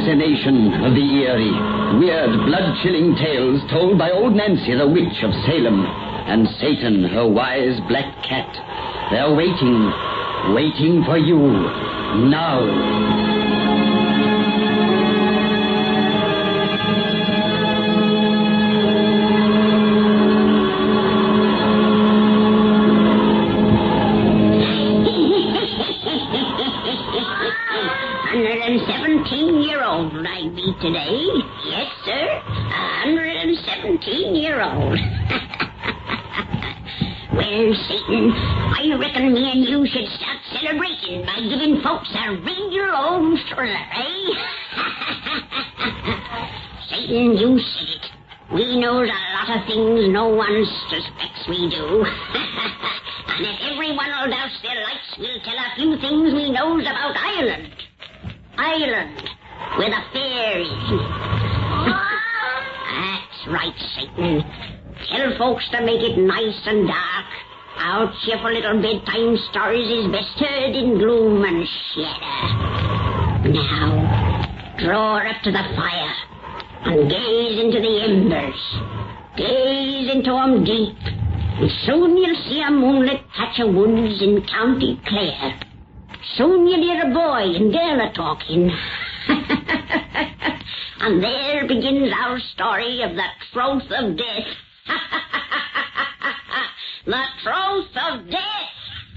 fascination of the eerie, weird, blood-chilling tales told by old Nancy, the witch of Salem, and Satan, her wise black cat. They're waiting for you, now. I be today. Yes, sir. 117-year-old. Well, Satan, I reckon me and you should start celebrating by giving folks a regular old thriller, eh? Satan, you said it. We knows a lot of things no one suspects we do. And if everyone will douse their lights, we'll tell a few things we knows about Ireland. Where the fair is. That's right, Satan. Tell folks to make it nice and dark. Our cheerful little bedtime stories is best heard in gloom and shadow. Now, draw her up to the fire and gaze into the embers. Gaze into 'em deep, and soon you'll see a moonlit patch of woods in County Clare. Soon you'll hear a boy and girl a-talking. And there begins our story of the troth of death. The troth of death.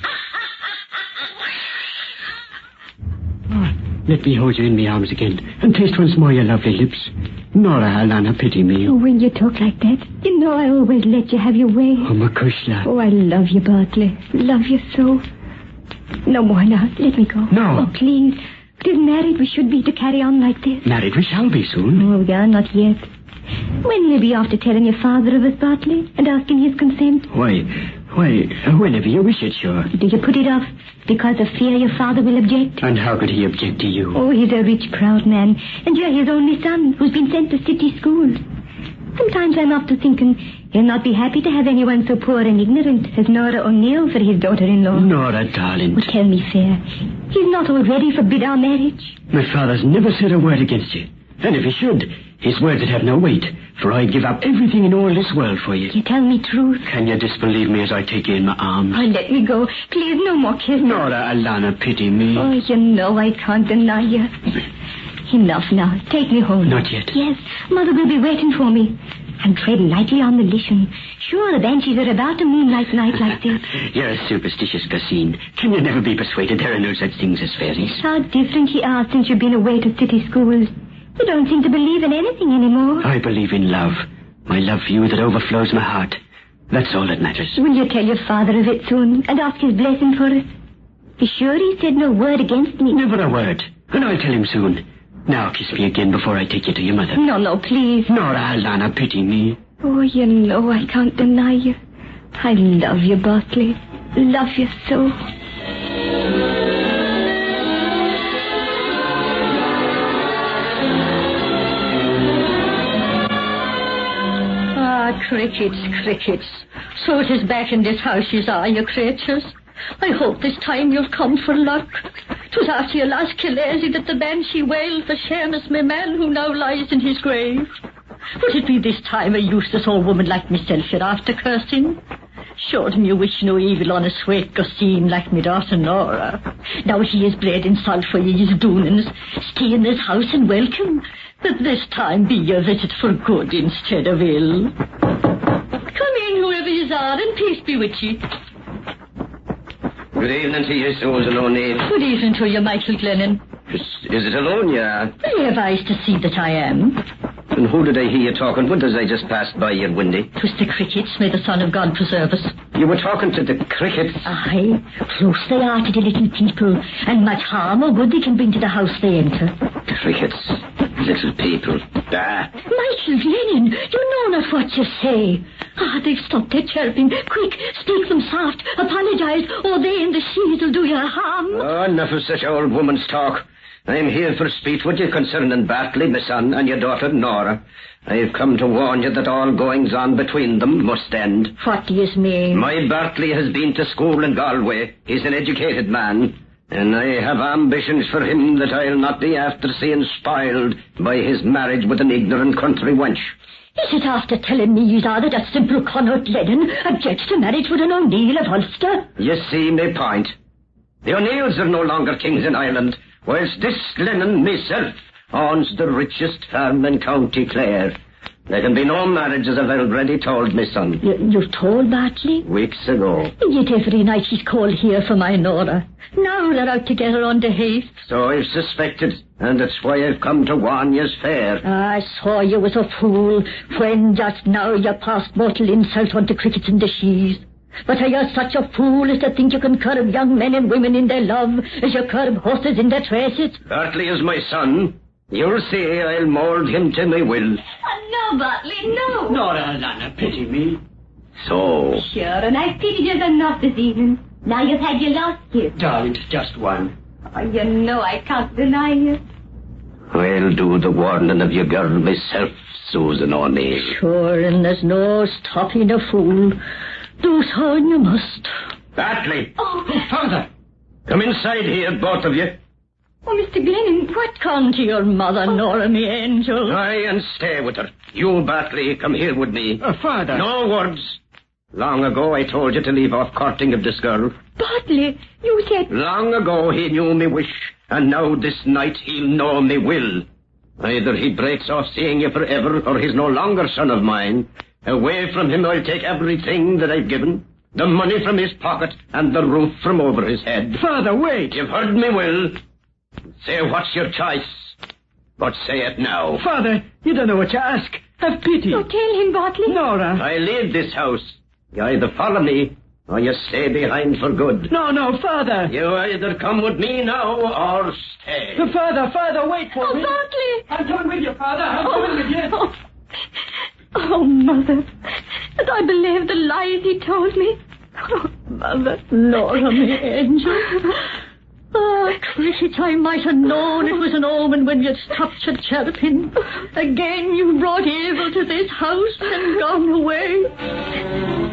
Let me hold you in my arms again and taste once more your lovely lips. Nora, Alana, pity me. Oh, when you talk like that, you know I always let you have your way. Oh, Makushla. Oh, I love you, Bartley. Love you so. No more now. Let me go. No. Oh, please. It isn't married we should be to carry on like this. Married we shall be soon. Oh, yeah, not yet. When will you be after telling your father of us, Bartley, and asking his consent? Why, whenever you wish it, sure. Do you put it off because of fear your father will object? And how could he object to you? Oh, he's a rich, proud man, and you're his only son, who's been sent to city school. Sometimes I'm often thinking he'll not be happy to have anyone so poor and ignorant as Nora O'Neill for his daughter-in-law. Nora, darling. Oh, tell me fair. He's not already forbid our marriage. My father's never said a word against you. And if he should, his words would have no weight, for I'd give up everything in all this world for you. You tell me truth. Can you disbelieve me as I take you in my arms? Oh, let me go. Please, no more kisses. Nora, Alana, pity me. Oh, you know I can't deny you. Enough now. Take me home. Not yet. Yes, Mother will be waiting for me. And tread lightly on the lishon. Sure, the banshees are about a moonlight night like this. You're a superstitious Goseen. Can you never be persuaded there are no such things as fairies? How different you are since you've been away to city schools. You don't seem to believe in anything anymore. I believe in love. My love for you that overflows my heart. That's all that matters. Will you tell your father of it soon and ask his blessing for us? Be sure he said no word against me. Never a word. And I'll tell him soon. Now kiss me again before I take you to your mother. No, please. Nora, Alana, pity me. Oh, you know I can't deny you. I love you, Bartley. Love you so. Crickets. So it is back in this house you are, you creatures. I hope this time you'll come for luck. 'Twas after your last Killesy that the banshee wailed for Seamus, my man, who now lies in his grave. Would it be this time a useless old woman like myself you're after cursing? Sure, you wish no evil on a sweet Goseen like me daughter Nora. Now he is bled in salt for ye's doinings. Stay in this house and welcome. But this time be your visit for good instead of ill. Come in, whoever you are, and peace be with you. Good evening to you, Susan O'Neill. Good evening to you, Michael Glennon. Is it alone you are? You have eyes to see that I am. And who did I hear you talking with as I just passed by you, Windy? 'Twas the crickets, may the Son of God preserve us. You were talking to the crickets? Aye, close they are to the little people, and much harm or good they can bring to the house they enter. Crickets, little people. Michael Glennon, you know not what you say. They've stopped their chirping. Quick, speak them soft, apologize, or they and the she's will do you harm. Oh, enough of such old woman's talk. I'm here for speech with you concerning Bartley, my son, and your daughter, Nora. I've come to warn you that all goings-on between them must end. What do you mean? My Bartley has been to school in Galway. He's an educated man. And I have ambitions for him that I'll not be after seeing spoiled by his marriage with an ignorant country wench. Is it after telling me, Yzar, that a simple Connaught Lennon objects to marriage with an O'Neill of Ulster? You see my point. The O'Neills are no longer kings in Ireland, whilst this Lennon myself owns the richest farm in County Clare. There can be no marriages, I've already told my son. You've told Bartley? Weeks ago. Yet every night she's called here for my Nora. Now they're out together on the heath. So I've suspected, and that's why I've come to warn yous fair. I saw you was a fool when just now you passed mortal insult on the crickets and the sheaves. But are you such a fool as to think you can curb young men and women in their love as you curb horses in their traces? Bartley is my son. You'll see I'll mould him to my will. No, Bartley, no. Nora, Lana, pity me. So... Sure, and I've pitied you enough this evening. Now you've had your last kiss. Darling, just one. Oh, you know I can't deny you. I'll do the warning of your girl myself, Susan O'Neill. Sure, and there's no stopping a fool. Do so and you must. Bartley! Oh, Father! Come inside here, both of you. oh, Mr. Glennon, What come to your mother, Nora, me angel? Aye, and stay with her. You, Bartley, come here with me. Father. No words. Long ago I told you to leave off courting of this girl. Bartley, you said... Long ago he knew me wish, and now this night he'll know me will. Either he breaks off seeing you forever, or he's no longer son of mine. Away from him I'll take everything that I've given. The money from his pocket, and the roof from over his head. Father, wait. You've heard me, Will. Say what's your choice, but say it now. Father, you don't know what to ask. Have pity. Oh, tell him, Bartley. Nora. I leave this house. You either follow me, or you stay behind for good. No, Father. You either come with me now, or stay. Father, wait for Oh, me. Bartley. I'm coming with you, Father. I'm coming with you. Oh, Mother. And I believed the lies he told me. Oh, Mother. Nora, me angel. Oh, cricket, I might have known it was an omen when you stopped your chirping. Again you brought evil to this house and gone away.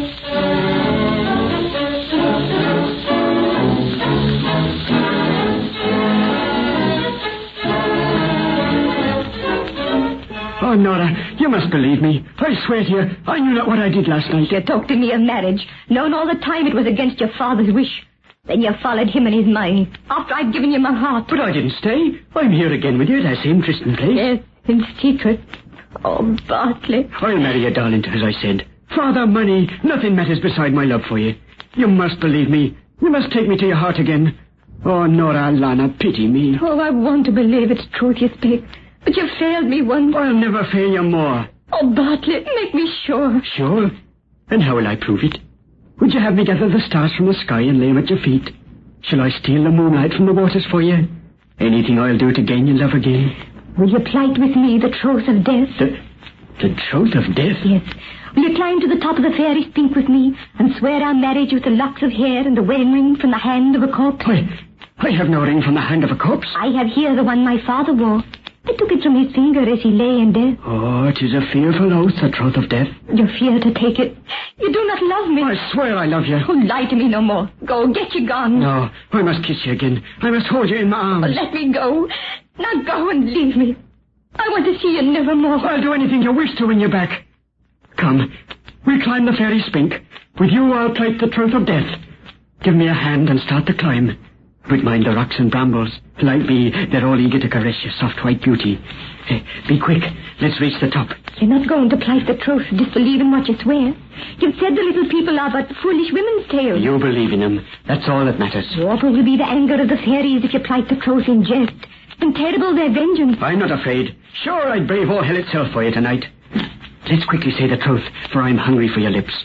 Oh, Nora, you must believe me. I swear to you, I knew not what I did last night. You talked to me of marriage, knowing all the time it was against your father's wish. Then you followed him and his mind, after I'd given you my heart. But I didn't stay. I'm here again with you at that same trysting place. Yes, in secret. Oh, Bartley. I'll marry you, darling, as I said. Father, money, nothing matters beside my love for you. You must believe me. You must take me to your heart again. Oh, Nora, Lana, pity me. Oh, I want to believe it's truth you speak. But you failed me once. I'll never fail you more. Oh, Bartley, make me sure. Sure? And how will I prove it? Would you have me gather the stars from the sky and lay them at your feet? Shall I steal the moonlight from the waters for you? Anything I'll do to gain your love again. Will you plight with me the troth of death? The troth of death? Yes. Will you climb to the top of the fairy spink with me and swear our marriage with the locks of hair and the wedding ring from the hand of a corpse? I have no ring from the hand of a corpse. I have here the one my father wore. I took it from his finger as he lay in death. Oh, it is a fearful oath, the troth of death. You fear to take it. You do not love me. I swear I love you. Oh, lie to me no more. Go, get you gone. No, I must kiss you again. I must hold you in my arms. Oh, let me go. Now go and leave me. I want to see you nevermore. I'll do anything you wish to win you back. Come, we'll climb the fairy spink. With you, I'll plight the troth of death. Give me a hand and start the climb. But mind the rocks and brambles. Like me, they're all eager to caress your soft white beauty. Be quick. Let's reach the top. You're not going to plight the troth, disbelieving what you swear. You've said the little people are but foolish women's tales. You believe in them. That's all that matters. Awful will be the anger of the fairies if you plight the troth in jest. And terrible their vengeance. I'm not afraid. Sure, I'd brave all hell itself for you tonight. Let's quickly say the truth, for I'm hungry for your lips.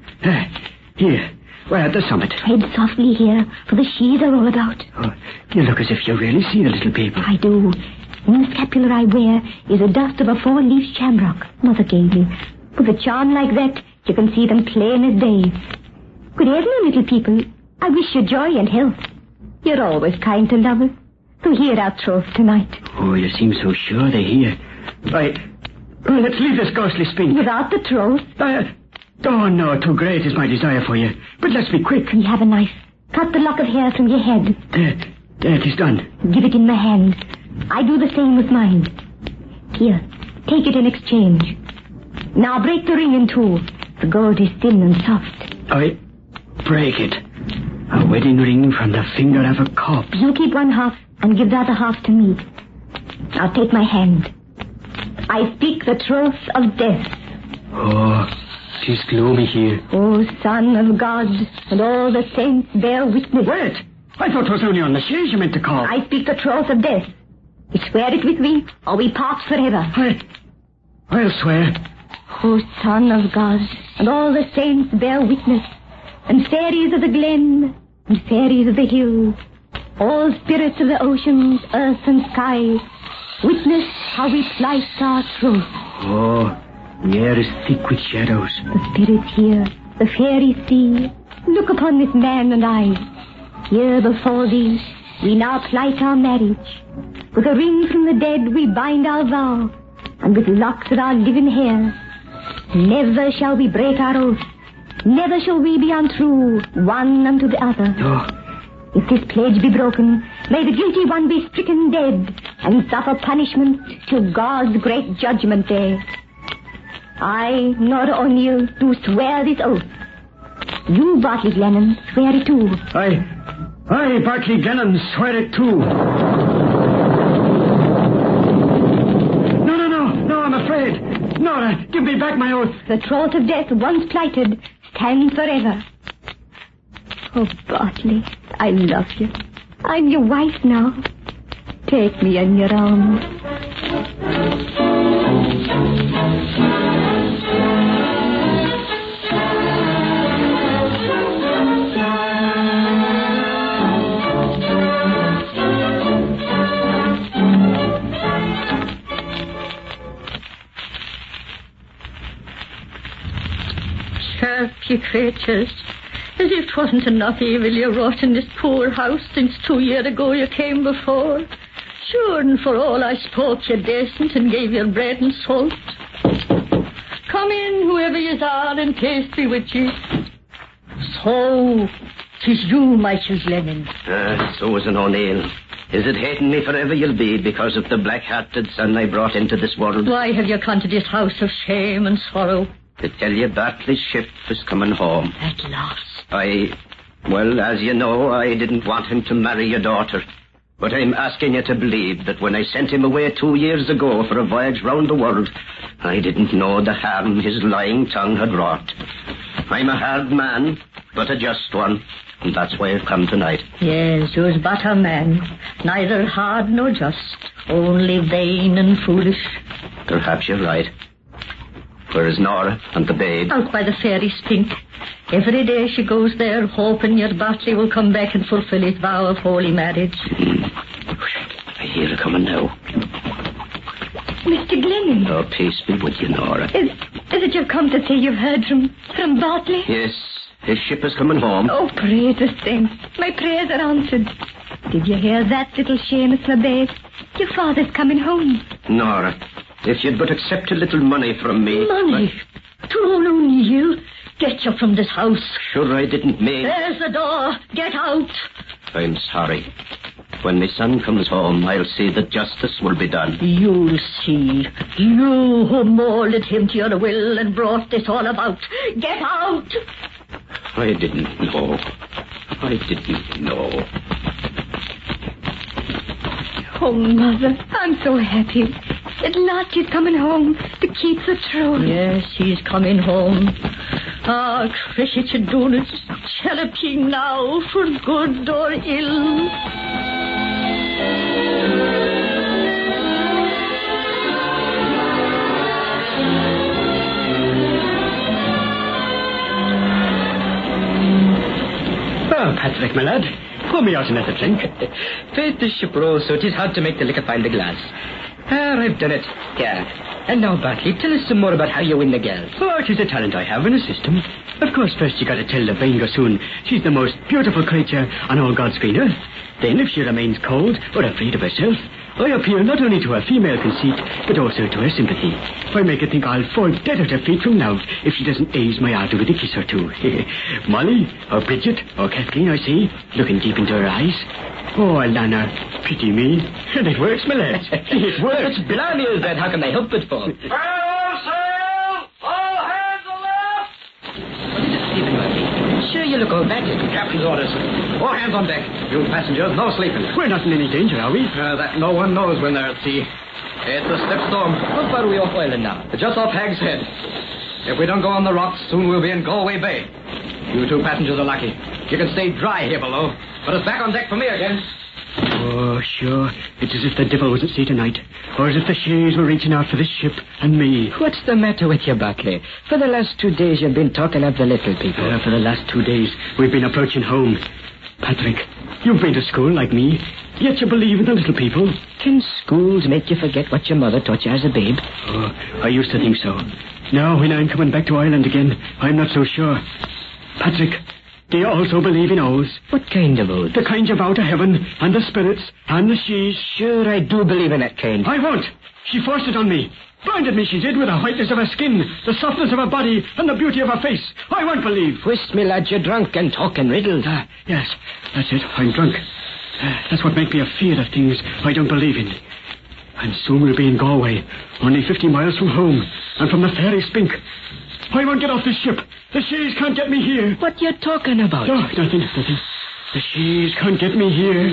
Here. We're at the summit. Tread softly here, for the sheaves are all about. Oh, you look as if you really see the little people. I do. In the scapular I wear is the dust of a four-leaf shamrock Mother gave me. With a charm like that, you can see them plain as day. Good evening, little people. I wish you joy and health. You're always kind to lovers. So hear our troth tonight. Oh, you seem so sure they're here. Right. Let's leave this ghostly spink. Without the troth, Oh, no, too great is my desire for you. But let's be quick. we have a knife. Cut the lock of hair from your head. There, it is done. Give it in my hand. I do the same with mine. Here, take it in exchange. Now break the ring in two. The gold is thin and soft. I break it. A wedding ring from the finger of a corpse. You keep one half and give the other half to me. Now take my hand. I speak the troth of death. Oh, 'tis gloomy here. O Son of God, and all the saints bear witness. Wait! I thought it was only on the shares you meant to call. I speak the troth of death. You swear it with me, or we part forever. I'll swear. O Son of God, and all the saints bear witness, and fairies of the glen, and fairies of the hills, all spirits of the oceans, earth and sky, witness how we plight our troth. Oh, the air is thick with shadows. The spirits here, the fairies see. Look upon this man and I. Here before thee, we now plight our marriage. With a ring from the dead we bind our vow, and with locks of our living hair. Never shall we break our oath. Never shall we be untrue, one unto the other. Oh. If this pledge be broken, may the guilty one be stricken dead, and suffer punishment till God's great judgment day. I, Nora O'Neill, do swear this oath. You, Bartley Glennon, swear it too. I, Bartley Glennon, swear it too. No, I'm afraid. Nora, give me back my oath. The troth of death, once plighted, stands forever. Oh, Bartley, I love you. I'm your wife now. Take me in your arms. Sharp, ye creatures, as if 'twasn't enough evil you wrought in this poor house since 2 years ago you came before. Sure, and for all I spoke you decent and gave your bread and salt. Come in, whoever yez are, and peace be with ye. So, 'tis you, Michael Glennon. Susan O'Neill. Is it hating me forever you'll be because of the black-hearted son I brought into this world? Why have you come to this house of shame and sorrow? To tell you Bartley's ship is coming home. At last. Well, as you know, I didn't want him to marry your daughter. But I'm asking you to believe that when I sent him away 2 years ago for a voyage round the world, I didn't know the harm his lying tongue had wrought. I'm a hard man, but a just one, and that's why I've come tonight. Yes, you's but a man, neither hard nor just, only vain and foolish. Perhaps you're right. Where is Nora and the babe? Out by the fairy spink. Every day she goes there, hoping your Bartley will come back and fulfill his vow of holy marriage. I hear her coming now. Mr. Glennon. Oh, peace be with you, Nora. Is it you've come to say you've heard from Bartley? Yes, his ship is coming home. Oh, praise the saints. My prayers are answered. Did you hear that, little Seamus LeBay? Your father's coming home. Nora, if you'd but accept a little money from me... Money? Tyrone O'Neill, get you from this house. Sure I didn't mean... There's the door. Get out. I'm sorry. When my son comes home, I'll see that justice will be done. You'll see. You who molded him to your will and brought this all about. Get out. I didn't know. Oh, Mother, I'm so happy. At last he's coming home to keep the troth. Yes, he's coming home. Ah, Crescit Donis, Cherapine now, for good or ill. Well, Patrick, my lad, pour me out another drink. Faith, this ship rolls, so it is hard to make the liquor find the glass. I've done it. Yeah. And now, Bartley, tell us some more about how you win the girl. Oh, it is a talent I have in a system. Of course, first you got to tell the vain gossoon she's the most beautiful creature on all God's green earth. Then, if she remains cold or afraid of herself, I appeal not only to her female conceit, but also to her sympathy. I make her think I'll fall dead at her feet from now if she doesn't ease my ardor with a kiss or two. Molly, or Bridget, or Kathleen, I see, looking deep into her eyes. Oh, Alana, pity me. And it works, my lads. It works. It's blimey is that. How can they help it for? All sail! All hands aloft! What is it, Stephen Murphy? Sure, you look all battered. Captain's orders. All hands on deck. You passengers, no sleeping. We're not in any danger, are we? That no one knows when they're at sea. It's a stiff storm. How far are we off Ireland now? Just off Hag's Head. If we don't go on the rocks, soon we'll be in Galway Bay. You two passengers are lucky. You can stay dry here below. But it's back on deck for me again. Oh, sure. It's as if the devil was at sea tonight. Or as if the Shays were reaching out for this ship and me. What's the matter with you, Barclay? For the last 2 days you've been talking of the little people. For the last 2 days, we've been approaching home. Patrick, you've been to school like me, yet you believe in the little people. Can schools make you forget what your mother taught you as a babe? Oh, I used to think so. Now, when I'm coming back to Ireland again, I'm not so sure. Patrick, do you also believe in owls? What kind of oaths? The kind you bow to heaven, and the spirits, and the she's. Sure, I do believe in that kind. I won't. She forced it on me. Blinded me, she did, with the whiteness of her skin, the softness of her body, and the beauty of her face. I won't believe. Whist, me lad, you're drunk and talking riddles. Yes, that's it. I'm drunk. That's what makes me afeard of things I don't believe in. And soon we'll be in Galway, only 50 miles from home, and from the fairy Spink. I won't get off this ship. The Shays can't get me here. What you talking about? No, nothing. The Shays can't get me here.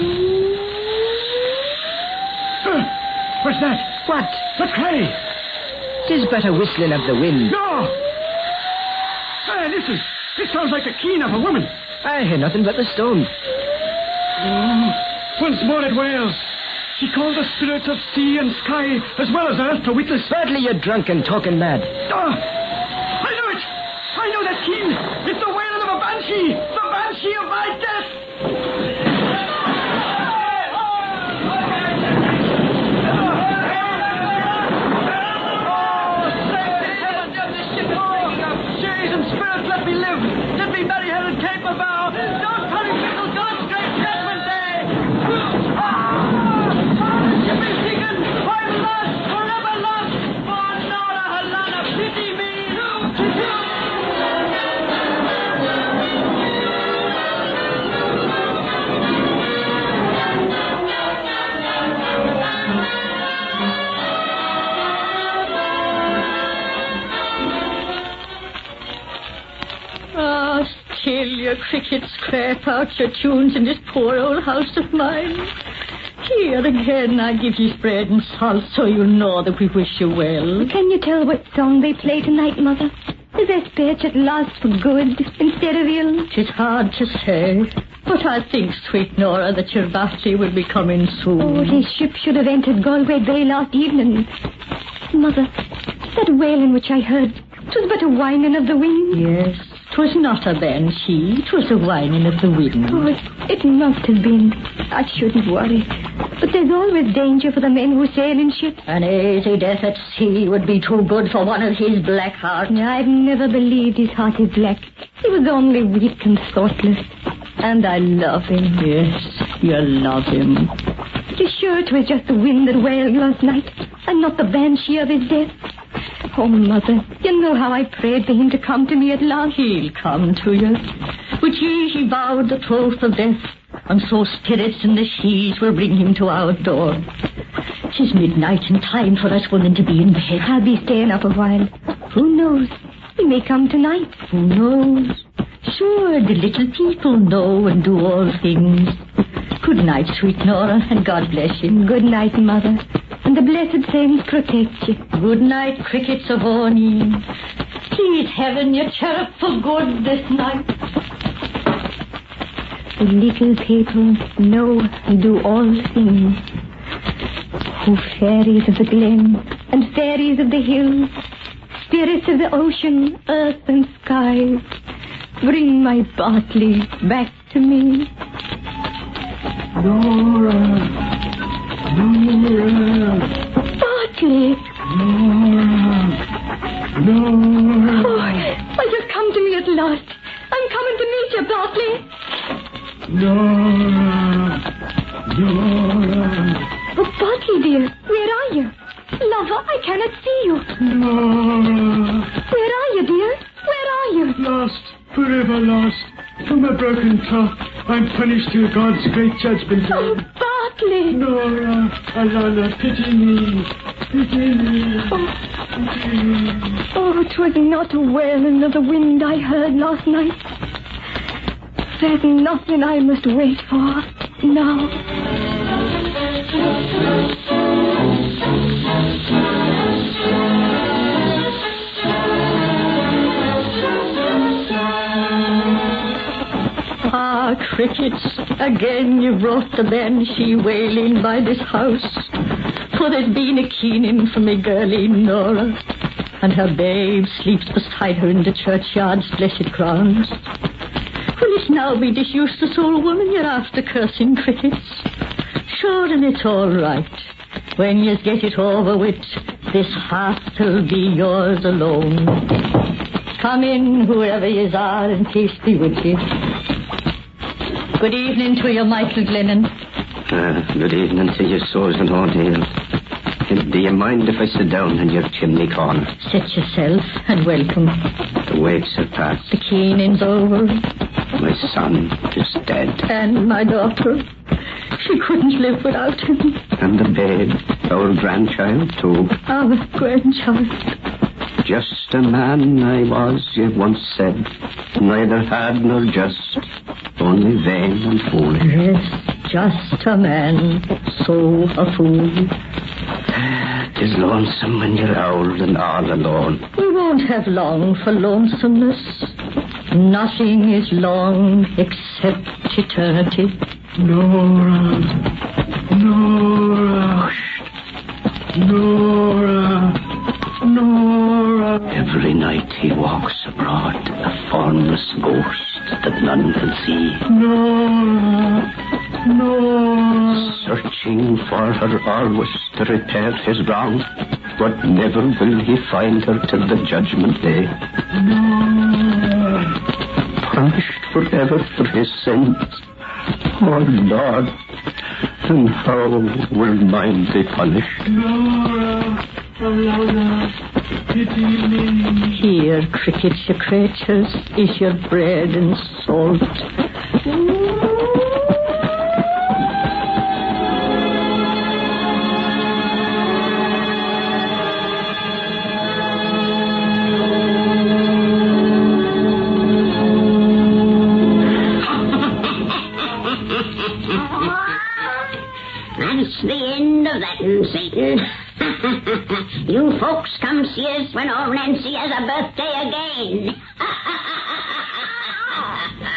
What's that? What? What's crying? Tis but a whistling of the wind. No! Listen. It sounds like the keen of a woman. I hear nothing but the stone. Oh, once more it wails. She called the spirits of sea and sky as well as earth to witness. Badly you're drunk and talking mad. I know it! I know that keen! It's the wailing of a banshee! The banshee of my death! Shays and spirits, let me live! Let me marry her and take my vow! Don't punish me till God's great judgment day! The ship is sinking! I'm lost! Forever lost! Oh, Nora, Helena, pity me! Still your crickets scrape out your tunes in this poor old house of mine. Here again I give you bread and salt so you know that we wish you well. Can you tell what song they play tonight, Mother? Is their speech at last for good instead of ill? 'Tis hard to say, but I think, sweet Nora, that your Barclay will be coming soon. Oh, his ship should have entered Galway Bay last evening. Mother, that wailing which I heard, 'twas but a whining of the wind. Yes, 'twas not a banshee, 'twas a whining of the wind. Oh, it must have been. I shouldn't worry. But there's always danger for the men who sail in ships. An easy death at sea would be too good for one of his black hearts. I've never believed his heart is black. He was only weak and thoughtless. And I love him. Yes, you love him. It is sure it was just the wind that wailed last night, and not the banshee of his death. Oh, Mother, you know how I prayed for him to come to me at last. He'll come to you. With ye he vowed the troth of death, and so spirits and the she's will bring him to our door. 'Tis midnight and time for us women to be in bed. I'll be staying up a while. Who knows? He may come tonight. Who knows? Sure, the little people know and do all things. Good night, sweet Nora, and God bless you. Good night, Mother, and the blessed saints protect you. Good night, crickets of Orny. Please heaven you chirrup for good this night. The little people know and do all things. Oh, fairies of the glen and fairies of the hills, spirits of the ocean, earth and skies, bring my Barclay back to me. Nora! Barclay! Nora! Oh, you've come to me at last. I'm coming to meet you, Barclay. Nora! Oh, Barclay! Berkeley, dear, where are you? Lover, I cannot see you. Nora. Where are you, dear? Where are you? Lost, forever lost. From a broken top, I'm punished till God's great judgment. Oh, Berkeley. Nora, Alana, pity me. Pity me. Pity me. Oh, 'twas not a wailing of the wind I heard last night. There's nothing I must wait for now. Ah, Crickets, again you brought the banshee wailing by this house. For there's been a keening for me girlie Nora, and her babe sleeps beside her in the churchyard's blessed grounds. Will it now be this useless old woman you're after cursing, Crickets? Sure, and it's all right. When you get it over with, this hearth'll be yours alone. Come in, whoever yous are, and peace be with you. Good evening to you, Michael Glennon. Good evening to you, Susan O'Neill. Do you mind if I sit down in your chimney corner? Sit yourself, and welcome. The waits are past. The keening's over. My son is dead. And my daughter. She couldn't live without him. And the babe, our grandchild, too. Our grandchild. Just a man I was, you once said. Neither had nor just, only vain and foolish. Yes, just a man, so a fool. 'Tis lonesome when you're old and all alone. We won't have long for lonesomeness. Nothing is long except eternity. Nora. Nora. Nora. Nora. Every night he walks abroad, a formless ghost that none can see. Nora. Nora. Searching for her always to repair his wrong, but never will he find her till the judgment day. Nora. Punished forever for his sins. Oh, Lord, and how will mine be punished? Nora. Alana, pity me. Here, Crickets, your creatures, is your bread and salt. That's the end of that, Satan. You folks come see us when old Nancy has a birthday again.